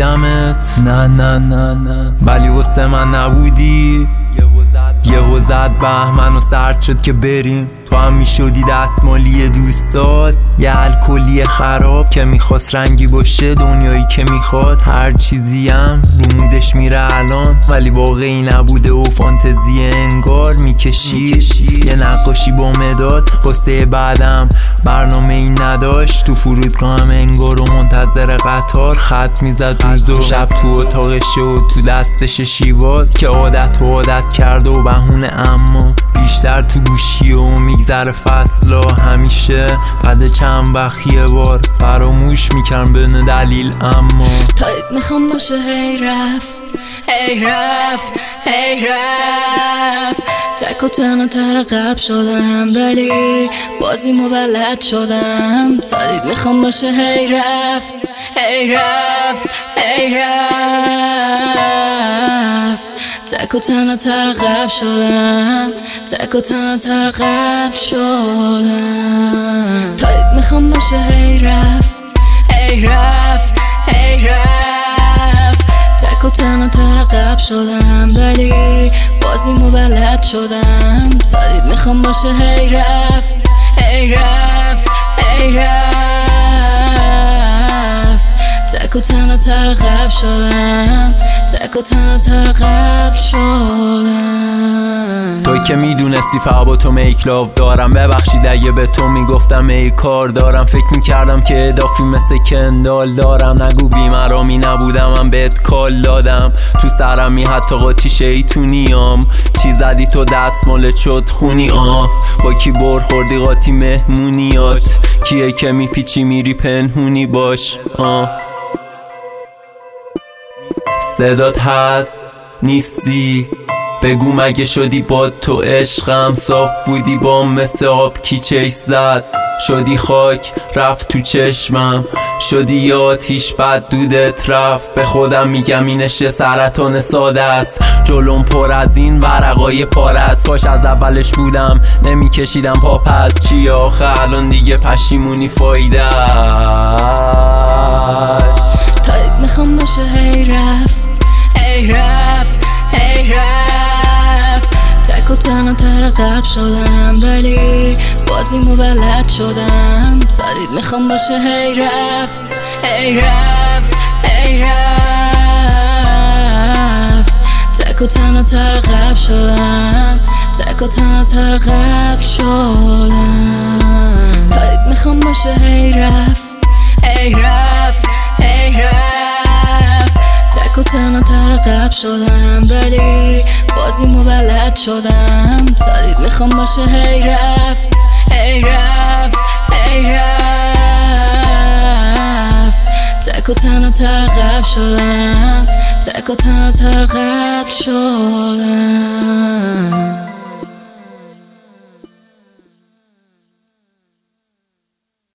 دیدمت نه نه نه نه، ولی واسه من نبودی. یهو زد بهمن و سرد شد که بریم، تو هم میشدی دستمالی دوستات. یه الکلی خراب که میخواست رنگی باشه، دنیایی که میخواد هر چیزی هم رو مودش میره الان، ولی واقعی نبوده و فانتزی انگار میکشید. یه نقاشی با مداد واسه بعدم برنامه این نداشت، تو فرودگاه هم انگار و منتظر قطار خط میزد روز و شب تو اتاقش و تو دستش شیواز که عادت کرده و بهونه، اما بیشتر تو گوشی و میگذره فصلا همیشه بعد چند وقت یه بار فراموش میکرم بدون دلیل. اما تایید میخوام باشه هی رفت هی رفت هی رفت، تک و تنها ترقب شدم ولی بازیمو بلد شدم. تایید میخوام باشه هی رفت هی رفت هی رفت، تک و تنها ترقب شدم تک و تنها ترقب شدم. تایید میخوام باشه هی رفت هی رفت هی رفت، تک و تنها ترقب شدم ولی بازیمو بلد شدم. تایید میخوام باشه هی رفت هی رفت هی رفت، تک و تنها ترقب شدم تک و تنها ترقب شدم. توی که میدونستی فقط با تو میک لاف دارم، ببخشید اگه به تو میگفتم ای کار دارم. فکر میکردم که ادافی مثل کندال دارم، نگو بیمرامی نبودم من بهت کال دادم. تو سرمی حتی قاطی شیطونیام، چی زدی تو دستمالت شد خونی. با کی برخوردی قاطی مهمونیات، کیه که میپیچی میری پنهونی باش. صدات هست نیستی، بگو مگه شدی با تو عشقم صاف بودی با مثل آب کی چش زد، شدی خاک رفت تو چشمم، شدی یه آتیش بد دودت رفت. به خودم میگم اینش سرطان ساده است، جلوم پر از این ورقای پاره است. کاش از اولش بودم نمیکشیدم پا پس، چی آخه الان دیگه پشیمونی فایده اش. تایید میخوام باشه هی رفت هی رفت هی رفت، تک و تنها ترقب شدم ولی بازیمو بلد شدم. تایید میخوام باشه هی رفت هی رفت هی رفت، تک و تنها ترقب شدم تک و تنها ترقب شدم. تایید میخوام باشه هی رفت هی رفت هی رفت، تک و تنها ترقب شدم ولی بازیمو بلد شدم. تایید میخوام باشه هی رفت هی رفت هی رفت، تک و تنها ترقب شدم تک و تنها ترقب شدم.